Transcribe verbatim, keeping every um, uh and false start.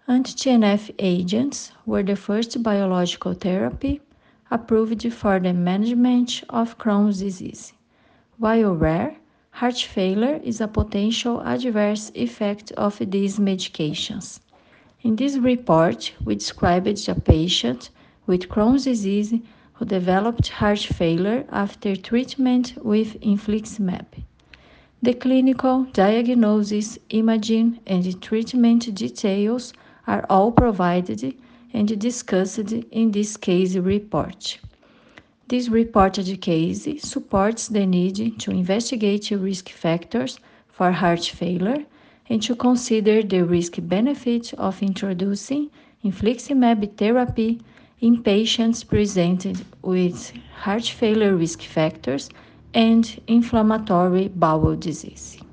Anti-T N F agents were the first biological therapy approved for the management of Crohn's disease. While rare, heart failure is a potential adverse effect of these medications. In this report, we described a patient with Crohn's disease who developed heart failure after treatment with infliximab. The clinical, diagnosis, imaging, and treatment details are all provided and discussed in this case report. This reported case supports the need to investigate risk factors for heart failure and to consider the risk-benefit of introducing infliximab therapy in patients presented with heart failure risk factors and inflammatory bowel disease.